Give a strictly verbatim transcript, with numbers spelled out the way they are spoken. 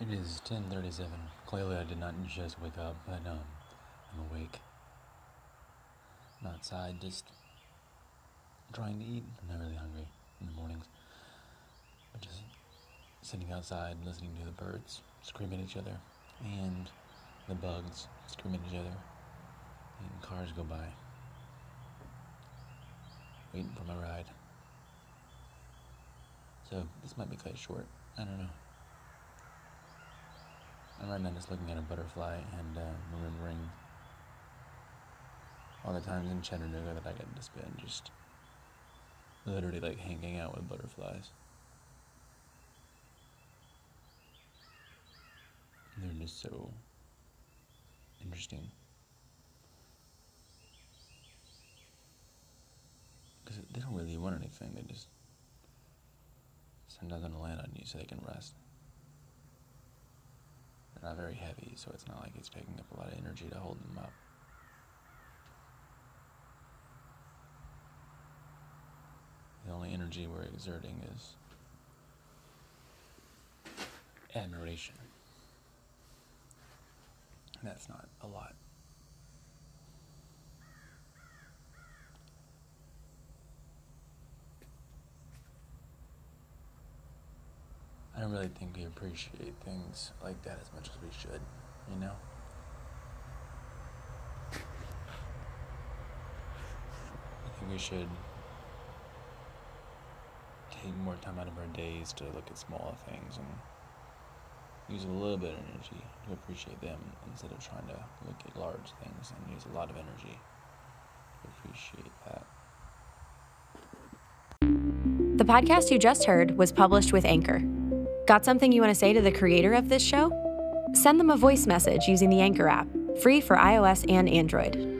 It is ten thirty-seven. Clearly I did not just wake up, but um, I'm awake. I'm outside just trying to eat. I'm not really hungry in the mornings. But just sitting outside listening to the birds scream at each other and the bugs scream at each other and cars go by. Waiting for my ride. So this might be quite short. I don't know. I'm right now just looking at a butterfly and uh, remembering all the times in Chattanooga that I got to spend just literally like hanging out with butterflies. And they're just so interesting. Because they don't really want anything, they just sometimes gonna land on you so they can rest. They're not very heavy, so it's not like it's taking up a lot of energy to hold them up. The only energy we're exerting is admiration. And that's not a lot. I don't really think we appreciate things like that as much as we should, you know? I think we should take more time out of our days to look at smaller things and use a little bit of energy to appreciate them instead of trying to look at large things and use a lot of energy to appreciate that. The podcast you just heard was published with Anchor. Got something you want to say to the creator of this show? Send them a voice message using the Anchor app, free for iOS and Android.